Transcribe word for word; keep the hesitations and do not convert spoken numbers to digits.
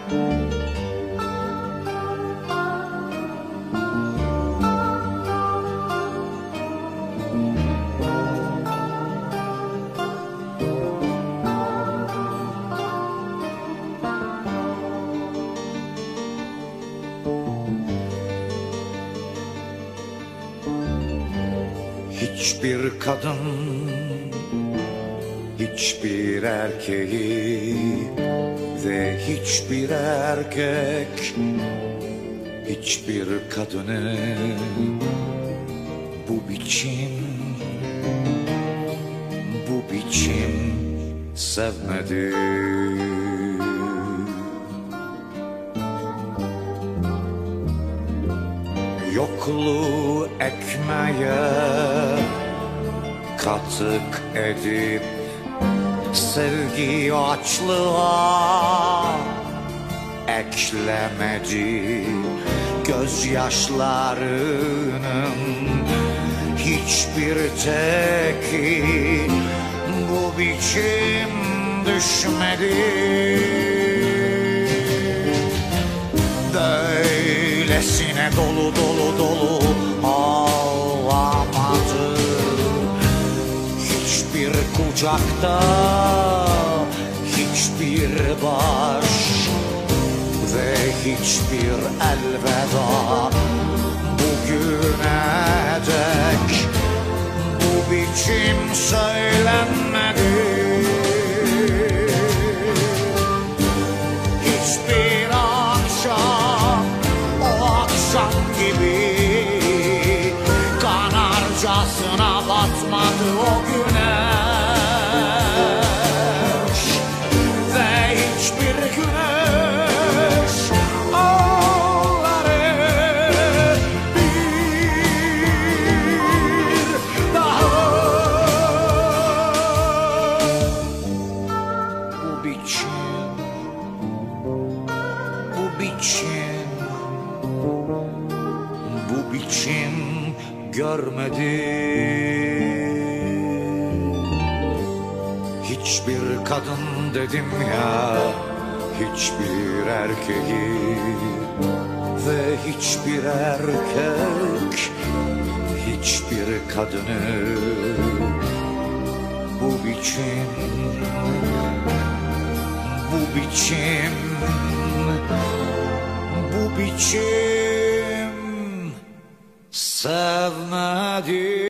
Hiçbir kadın, hiçbir erkeği ve hiçbir erkek hiçbir kadını bu biçim, bu biçim sevmedi. Yokluğu ekmeğe katık edip sevgi açlığa eklemedi. Gözyaşlarının hiçbir teki bu biçim düşmedi. Böylesine dolu dolu dolu ağlamadı. Hiçbir kucakta, hiçbir baş ve hiçbir elveda bugüne dek bu biçim söylenmedi. Hiçbir akşam o akşam gibi kanarcasına batmadı o güneş ve hiçbir güneş onları bir daha bu biçim, bu biçim, bu biçim görmedi. Hiçbir kadın dedim ya, hiçbir erkeği ve hiçbir erkek hiçbir kadını bu biçim, bu biçim, bu biçim sevmedi.